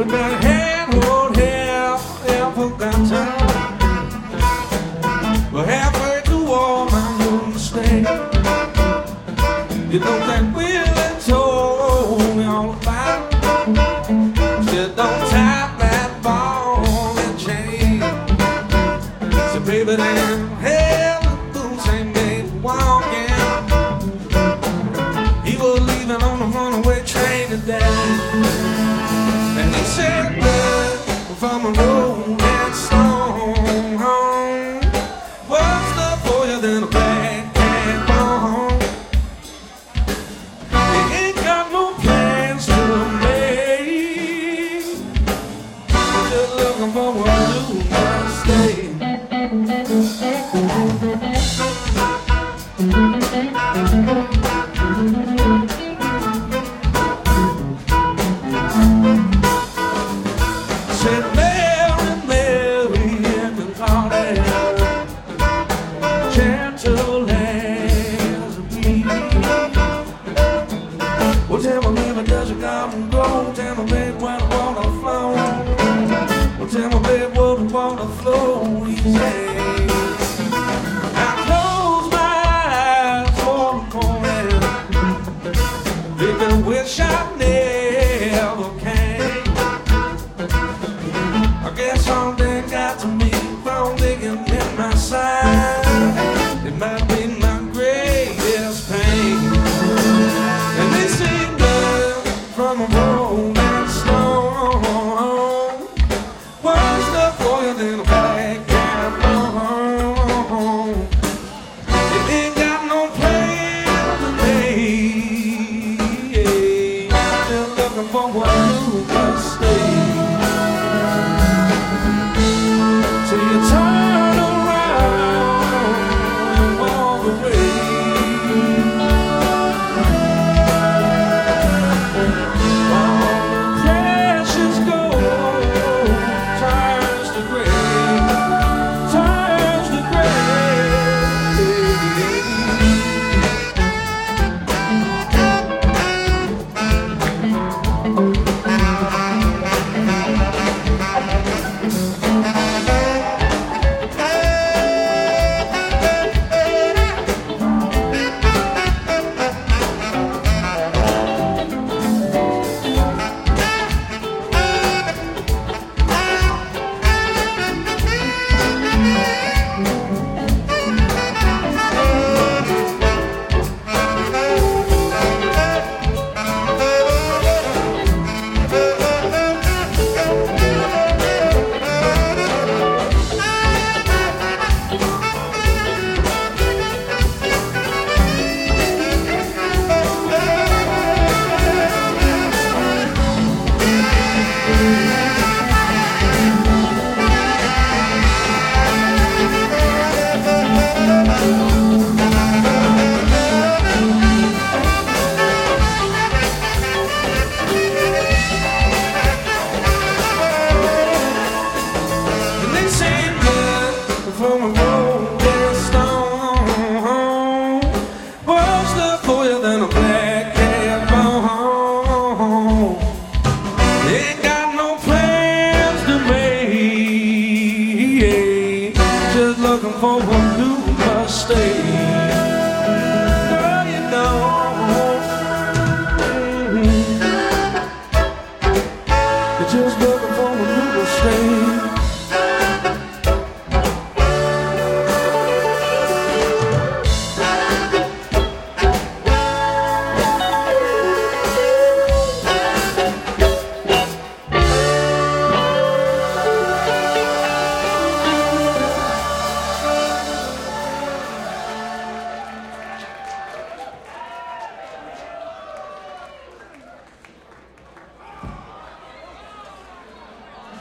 better hand hold half forgot time. But halfway through all my new mistakes, you know that Willie told me all about. Said don't tap that ball and chain. So baby, then hell, the boots ain't made for walking. He was leaving on the runaway train today, and he said that from a rolling stone home, what's up for you than a bad cat home? He ain't got no plans to make, just looking for a new stay. Said Mary, Mary in the garden, gentle as a bee. Well, tell me, baby, does your garden grow? Tell me, baby, where the water flow? Well, tell me, baby, where the water flow easy. I close my eyes for a moment,